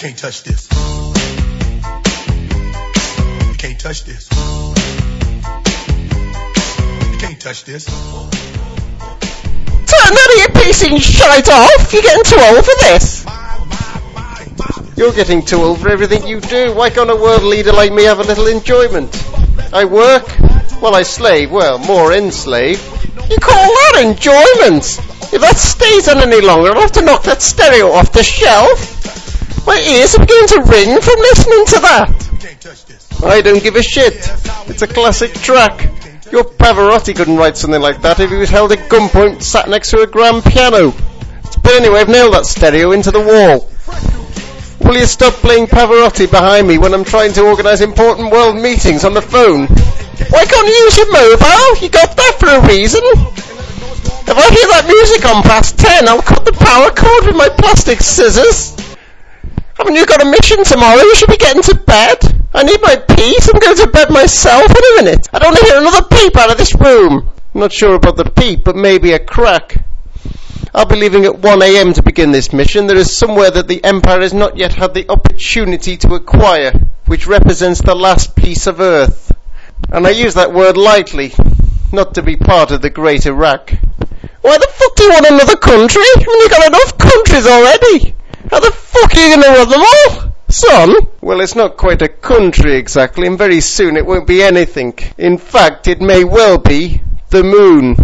can't touch this. You can't touch this. You can't touch this. Turn that earpiece and shite off! You're getting too old for this! You're getting too old for everything you do. Why can't a world leader like me have a little enjoyment? I work, well I slave, well, more enslave. You call that enjoyment? If that stays on any longer, I'll have to knock that stereo off the shelf. My ears are beginning to ring from listening to that. I don't give a shit. It's a classic track. Your Pavarotti couldn't write something like that if he was held at gunpoint sat next to a grand piano. But anyway, I've nailed that stereo into the wall. Will you stop playing Pavarotti behind me when I'm trying to organise important world meetings on the phone? Why can't you use your mobile? You got that for a reason. If I hear that music on past 10, I'll cut the power cord with my plastic scissors. Haven't you got a mission tomorrow? You should be getting to bed. I need my peace. I'm going to bed myself in a minute. I don't want to hear another peep out of this room. I'm not sure about the peep, but maybe a crack. I'll be leaving at 1 a.m. to begin this mission. There is somewhere that the Empire has not yet had the opportunity to acquire, which represents the last piece of Earth. And I use that word lightly, not to be part of the Great Iraq. Why the fuck do you want another country? I mean, you've got enough countries already. How the fuck are you going to run them all? Son? Well, it's not quite a country exactly, and very soon it won't be anything. In fact, it may well be the moon.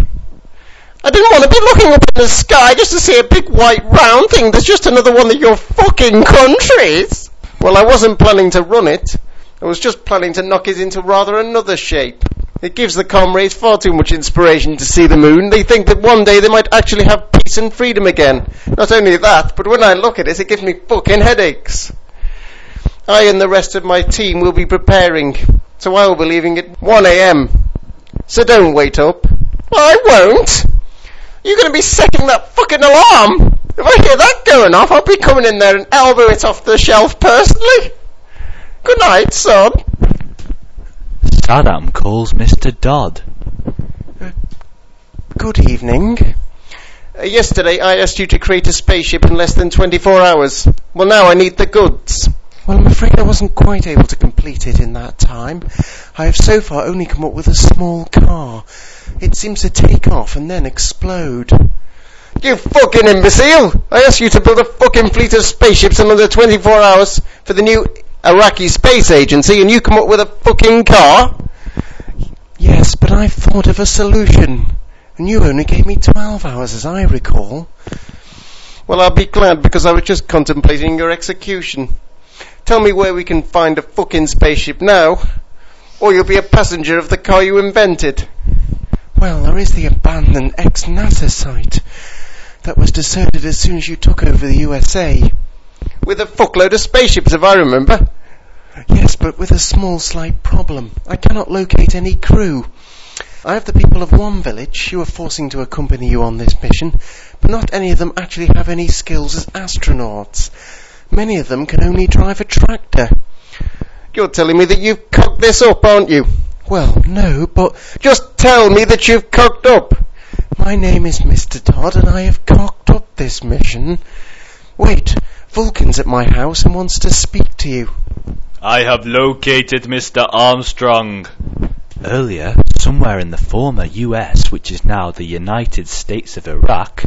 I didn't want to be looking up in the sky just to see a big white round thing that's just another one of your fucking countries. Well, I wasn't planning to run it. I was just planning to knock it into rather another shape. It gives the comrades far too much inspiration to see the moon. They think that one day they might actually have peace and freedom again. Not only that, but when I look at it, it gives me fucking headaches. I and the rest of my team will be preparing, so I will be leaving at 1 a.m. So don't wait up. I won't. You're going to be setting that fucking alarm. If I hear that going off, I'll be coming in there and elbow it off the shelf personally. Good night, son. Saddam calls Mr. Dodd. Good evening. Yesterday I asked you to create a spaceship in less than 24 hours. Well, now I need the goods. Well, I'm afraid I wasn't quite able to complete it in that time. I have so far only come up with a small car. It seems to take off and then explode. You fucking imbecile! I asked you to build a fucking fleet of spaceships in under 24 hours for the new Iraqi Space Agency, and you come up with a fucking car? Yes, but I've thought of a solution. And you only gave me 12 hours, as I recall. Well, I'll be glad, because I was just contemplating your execution. Tell me where we can find a fucking spaceship now, or you'll be a passenger of the car you invented. Well, there is the abandoned ex-NASA site that was deserted as soon as you took over the USA. With a fuckload of spaceships, if I remember. Yes, but with a small slight problem. I cannot locate any crew. I have the people of one village who are forcing to accompany you on this mission, but not any of them actually have any skills as astronauts. Many of them can only drive a tractor. You're telling me that you've cocked this up, aren't you? Well, no, but just tell me that you've cocked up. My name is Mr. Dodd, and I have cocked up this mission. Wait, Vulcan's at my house and wants to speak to you. I have located Mr. Armstrong. Earlier, somewhere in the former US, which is now the United States of Iraq.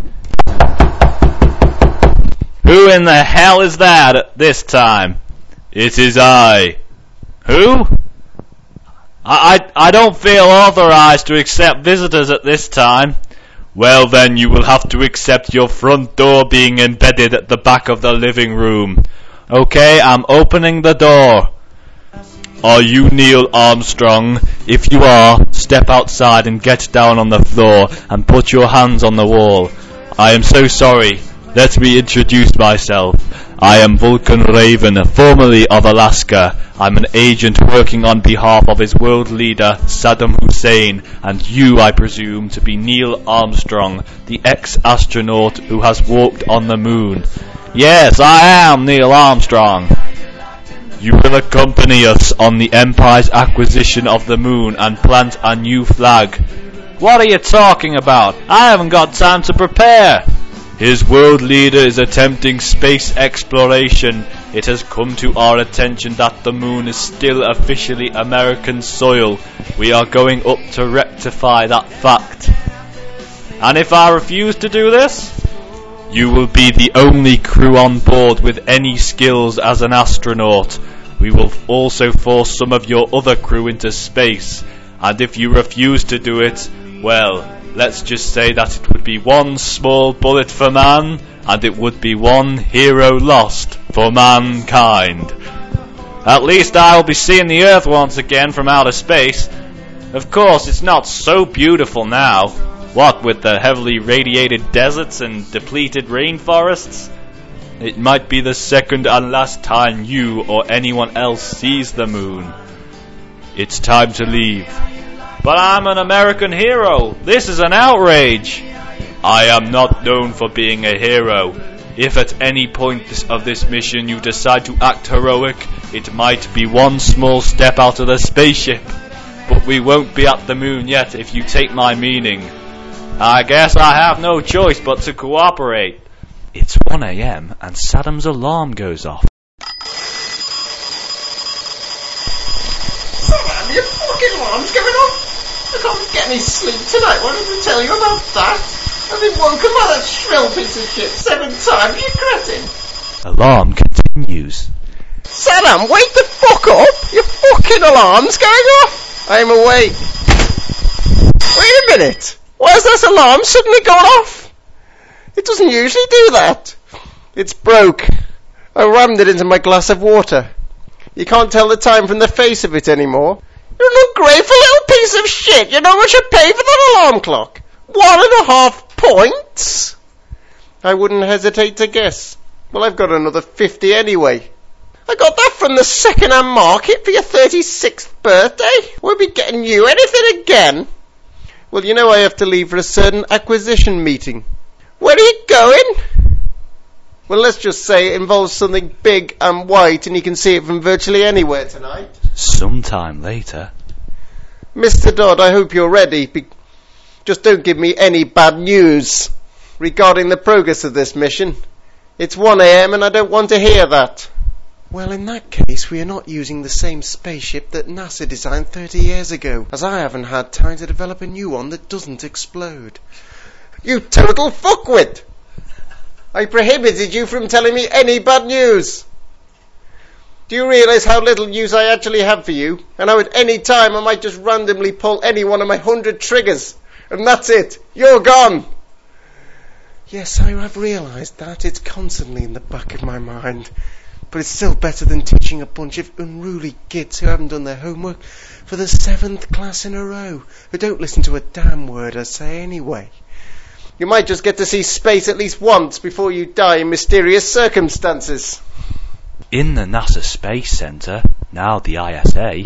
Who in the hell is that at this time? It is I. Who? I don't feel authorized to accept visitors at this time. Well then, you will have to accept your front door being embedded at the back of the living room. Okay, I'm opening the door. Are you Neil Armstrong? If you are, step outside and get down on the floor and put your hands on the wall. I am so sorry. Let me introduce myself. I am Vulcan Raven, formerly of Alaska. I'm an agent working on behalf of his world leader, Saddam Hussein, and you, I presume, to be Neil Armstrong, the ex-astronaut who has walked on the moon. Yes, I am Neil Armstrong. You will accompany us on the Empire's acquisition of the moon and plant a new flag. What are you talking about? I haven't got time to prepare. His world leader is attempting space exploration. it has come to our attention that the moon is still officially American soil. We are going up to rectify that fact. And if I refuse to do this, you will be the only crew on board with any skills as an astronaut. We will also force some of your other crew into space, and if you refuse to do it, well, let's just say that it would be one small bullet for man, and it would be one hero lost for mankind. At least I'll be seeing the Earth once again from outer space. Of course, it's not so beautiful now. What with the heavily radiated deserts and depleted rainforests? It might be the second and last time you or anyone else sees the moon. It's time to leave. But I'm an American hero. This is an outrage. I am not known for being a hero. If at any point of this mission you decide to act heroic, it might be one small step out of the spaceship. But we won't be at the moon yet if you take my meaning. I guess I have no choice but to cooperate. It's 1 a.m. and Saddam's alarm goes off. Saddam, your fucking alarm's going off. I can't get any sleep tonight. Why didn't I tell you about that? I've been woken by that shrill piece of shit 7 times, you cretin. Alarm continues. Saddam, wake the fuck up! Your fucking alarm's going off! I'm awake. Wait a minute! Why has this alarm suddenly gone off? It doesn't usually do that. It's broke. I rammed it into my glass of water. You can't tell the time from the face of it anymore. You're an ungrateful little piece of shit. You know how much I pay for that alarm clock? 1.5 points? I wouldn't hesitate to guess. Well, I've got another 50 anyway. I got that from the second-hand market for your 36th birthday. Won't be getting you anything again. Well, you know I have to leave for a certain acquisition meeting. Where are you going? Well, let's just say it involves something big and white, and you can see it from virtually anywhere tonight. Sometime later. Mr. Dodd, I hope you're ready. Just don't give me any bad news regarding the progress of this mission. It's 1 a.m. and I don't want to hear that. Well, in that case, we are not using the same spaceship that NASA designed 30 years ago, as I haven't had time to develop a new one that doesn't explode. You total fuckwit! I prohibited you from telling me any bad news. Do you realise how little use I actually have for you, and how at any time I might just randomly pull any one of my 100 triggers, and that's it, you're gone! Yes, I have realised that. It's constantly in the back of my mind. But it's still better than teaching a bunch of unruly kids who haven't done their homework for the 7th class in a row, who don't listen to a damn word I say anyway. You might just get to see space at least once before you die in mysterious circumstances. In the NASA Space Center, now the ISA.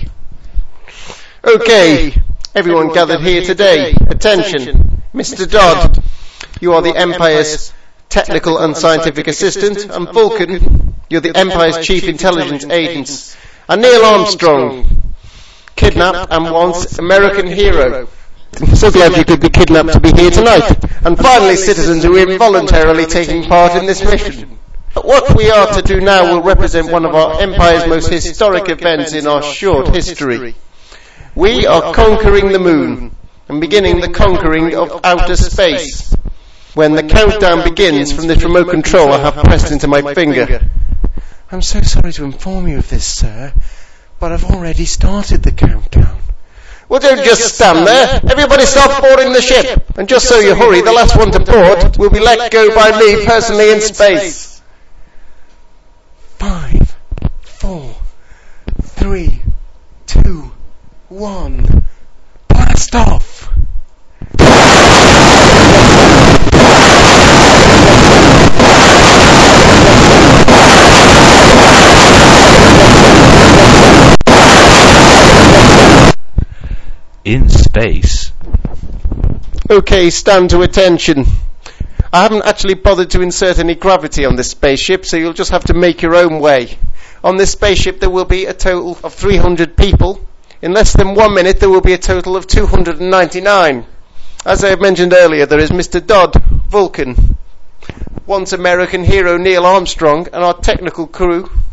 Okay, everyone gathered here today. Attention. Mr. Dodd, you are the Empire's technical and scientific assistant, and Vulcan, you're the Empire's chief intelligence agent. And Neil Armstrong, kidnapped and once American hero. I'm so glad you could be kidnapped to be here tonight. And finally, citizens who are involuntarily taking part in this mission. What we are to do now will represent one of our Empire's most historic events in our short history. We are conquering the moon and beginning the conquering of outer space. When the countdown begins from this remote control I have pressed into my finger. I'm so sorry to inform you of this, sir, but I've already started the countdown. Well, don't just stand there. Everybody start boarding the ship. And just so you hurry, the last one to board will be let go by me personally in space. 5, 4, 3, 2, 1. Blast off! In space. Okay, stand to attention. I haven't actually bothered to insert any gravity on this spaceship, so you'll just have to make your own way. On this spaceship there will be a total of 300 people. In less than 1 minute there will be a total of 299. As I have mentioned earlier, there is Mr. Dodd, Vulcan, once American hero Neil Armstrong, and our technical crew,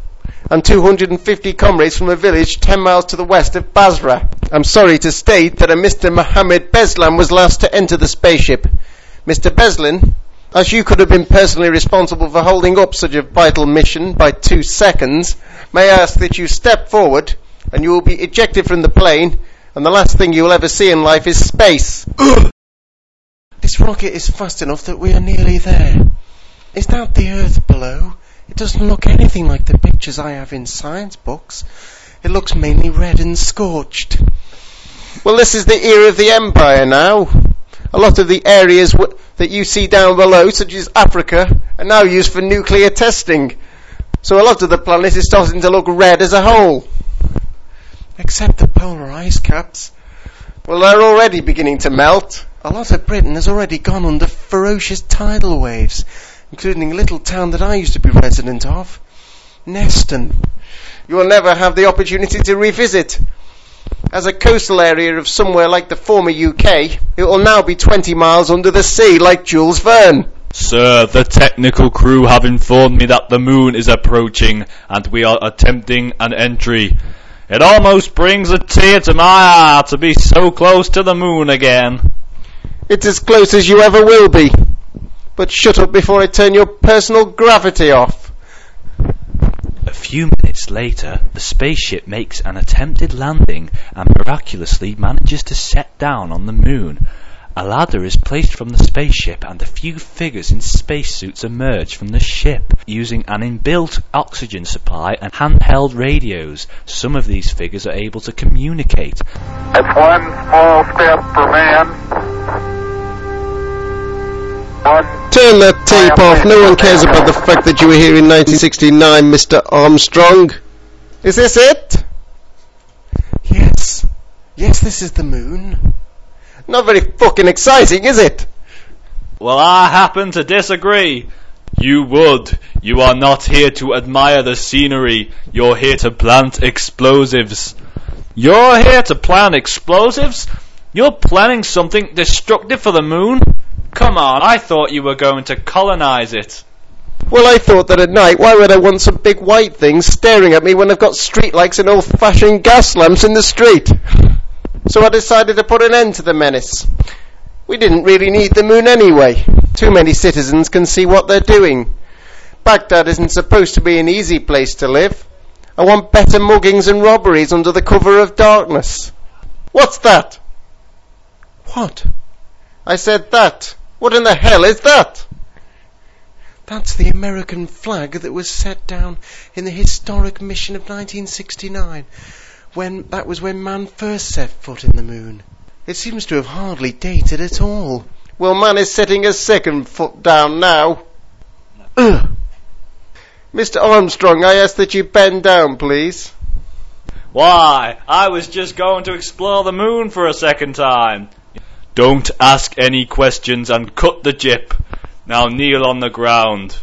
and 250 comrades from a village 10 miles to the west of Basra. I'm sorry to state that a Mr. Mohammed Beslan was last to enter the spaceship. Mr. Beslan, as you could have been personally responsible for holding up such a vital mission by 2 seconds, may I ask that you step forward and you will be ejected from the plane, and the last thing you will ever see in life is space. This rocket is fast enough that we are nearly there. Is that the Earth below? It doesn't look anything like the pictures I have in science books. It looks mainly red and scorched. Well, this is the era of the Empire now. A lot of the areas that you see down below, such as Africa, are now used for nuclear testing. So a lot of the planet is starting to look red as a whole. Except the polar ice caps. Well, they're already beginning to melt. A lot of Britain has already gone under ferocious tidal waves, including a little town that I used to be resident of, Neston. You will never have the opportunity to revisit. As a coastal area of somewhere like the former UK, it will now be 20 miles under the sea like Jules Verne. Sir, the technical crew have informed me that the moon is approaching and we are attempting an entry. It almost brings a tear to my eye to be so close to the moon again. It's as close as you ever will be. But shut up before I turn your personal gravity off. A few minutes later, the spaceship makes an attempted landing and miraculously manages to set down on the moon. A ladder is placed from the spaceship and a few figures in spacesuits emerge from the ship, using an inbuilt oxygen supply and handheld radios. Some of these figures are able to communicate. It's one small step for man. Turn that tape off. No one cares about the fact that you were here in 1969, Mr. Armstrong. Is this it? Yes. Yes, this is the moon. Not very fucking exciting, is it? Well, I happen to disagree. You would. You are not here to admire the scenery. You're here to plant explosives. You're here to plant explosives? You're planning something destructive for the moon? Come on, I thought you were going to colonize it. Well, I thought that at night, why would I want some big white things staring at me when I've got street lights and old-fashioned gas lamps in the street? So I decided to put an end to the menace. We didn't really need the moon anyway. Too many citizens can see what they're doing. Baghdad isn't supposed to be an easy place to live. I want better muggings and robberies under the cover of darkness. What's that? What? I said that. What in the hell is that? That's the American flag that was set down in the historic mission of 1969. That was when man first set foot in the moon. It seems to have hardly dated at all. Well, man is setting a second foot down now. Mr. Armstrong, I ask that you bend down, please. Why, I was just going to explore the moon for a second time. Don't ask any questions and cut the jip. Now kneel on the ground.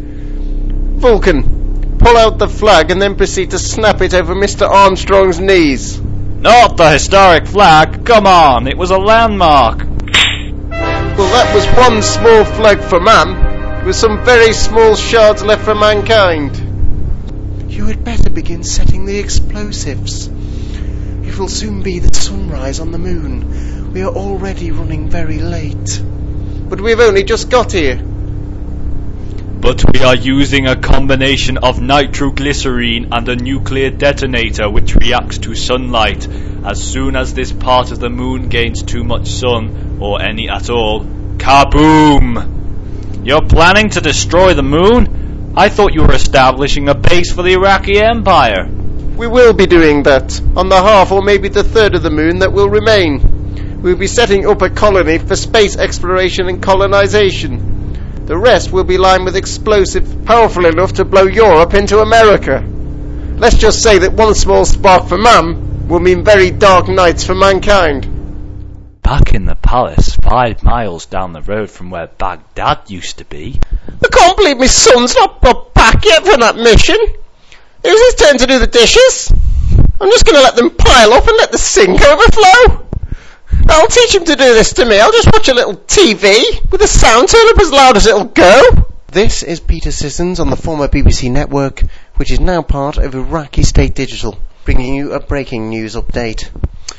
Vulcan, pull out the flag and then proceed to snap it over Mr. Armstrong's knees. Not the historic flag. Come on, it was a landmark. Well, that was one small flag for man, with some very small shards left for mankind. You had better begin setting the explosives. It will soon be the sunrise on the moon. We are already running very late. But we've only just got here. But we are using a combination of nitroglycerine and a nuclear detonator which reacts to sunlight. As soon as this part of the moon gains too much sun, or any at all, kaboom! You're planning to destroy the moon? I thought you were establishing a base for the Iraqi Empire. We will be doing that, on the half or maybe the third of the moon that will remain. We'll be setting up a colony for space exploration and colonization. The rest will be lined with explosives powerful enough to blow Europe into America. Let's just say that one small spark for man will mean very dark nights for mankind. Back in the palace, 5 miles down the road from where Baghdad used to be. I can't believe my son's not got back yet from that mission. It was his turn to do the dishes. I'm just going to let them pile up and let the sink overflow. I'll teach him to do this to me. I'll just watch a little TV with the sound turned up as loud as it'll go. This is Peter Sissons on the former BBC network which is now part of Iraqi State Digital, bringing you a breaking news update.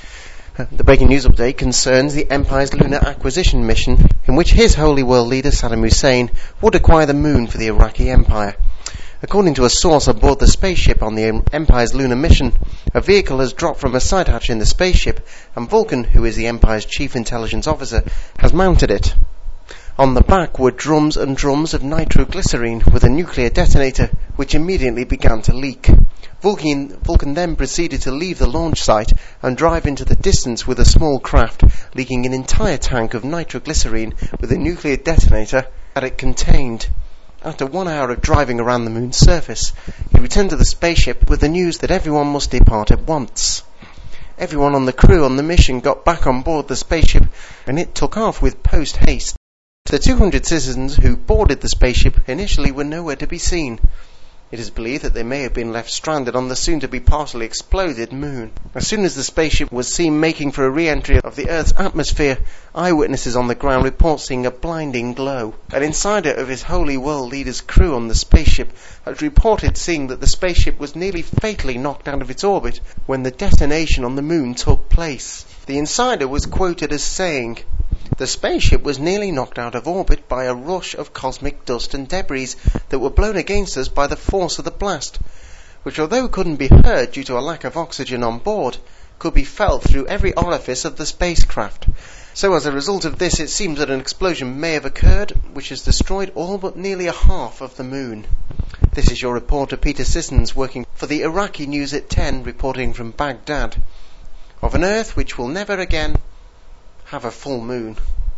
The breaking news update concerns the Empire's lunar acquisition mission, in which his holy world leader Saddam Hussein would acquire the moon for the Iraqi Empire. According to a source aboard the spaceship on the Empire's lunar mission, a vehicle has dropped from a side hatch in the spaceship, and Vulcan, who is the Empire's chief intelligence officer, has mounted it. On the back were drums and drums of nitroglycerine with a nuclear detonator, which immediately began to leak. Vulcan then proceeded to leave the launch site and drive into the distance with a small craft, leaking an entire tank of nitroglycerine with a nuclear detonator that it contained. After 1 hour of driving around the moon's surface, he returned to the spaceship with the news that everyone must depart at once. Everyone on the crew on the mission got back on board the spaceship, and it took off with post-haste. The 200 citizens who boarded the spaceship initially were nowhere to be seen. It is believed that they may have been left stranded on the soon-to-be partially exploded moon. As soon as the spaceship was seen making for a re-entry of the Earth's atmosphere, eyewitnesses on the ground report seeing a blinding glow. An insider of his holy world leader's crew on the spaceship has reported seeing that the spaceship was nearly fatally knocked out of its orbit when the detonation on the moon took place. The insider was quoted as saying, "The spaceship was nearly knocked out of orbit by a rush of cosmic dust and debris that were blown against us by the force of the blast, which although couldn't be heard due to a lack of oxygen on board, could be felt through every orifice of the spacecraft. So as a result of this, it seems that an explosion may have occurred, which has destroyed all but nearly a half of the moon." This is your reporter Peter Sissons, working for the Iraqi News at 10, reporting from Baghdad, of an Earth which will never again have a full moon.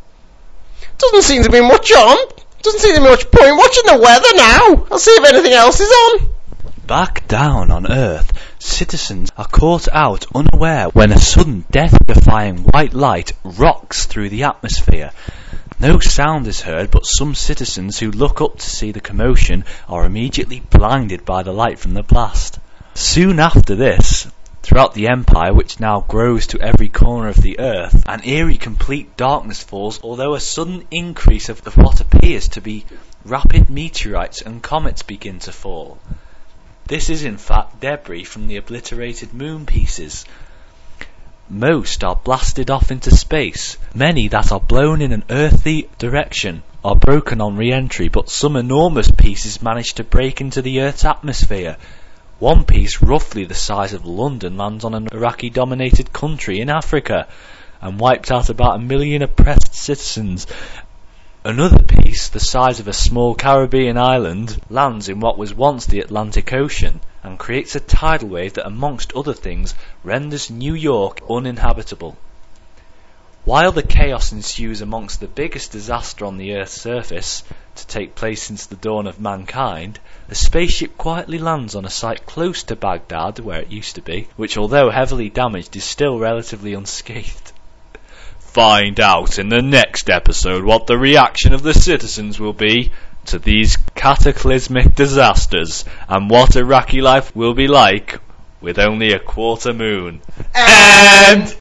Doesn't seem to be much on. Doesn't seem to be much point watching the weather now. I'll see if anything else is on. Back down on Earth, citizens are caught out unaware when a sudden death-defying white light rocks through the atmosphere. No sound is heard, but some citizens who look up to see the commotion are immediately blinded by the light from the blast. Soon after this, throughout the Empire, which now grows to every corner of the Earth, an eerie complete darkness falls, although a sudden increase of what appears to be rapid meteorites and comets begin to fall. This is in fact debris from the obliterated moon pieces. Most are blasted off into space. Many that are blown in an earthly direction are broken on re-entry, but some enormous pieces manage to break into the Earth's atmosphere. One piece, roughly the size of London, lands on an Iraqi-dominated country in Africa and wiped out about 1 million oppressed citizens. Another piece, the size of a small Caribbean island, lands in what was once the Atlantic Ocean and creates a tidal wave that, amongst other things, renders New York uninhabitable. While the chaos ensues amongst the biggest disaster on the Earth's surface to take place since the dawn of mankind, a spaceship quietly lands on a site close to Baghdad, where it used to be, which although heavily damaged is still relatively unscathed. Find out in the next episode what the reaction of the citizens will be to these cataclysmic disasters and what Iraqi life will be like with only a quarter moon. And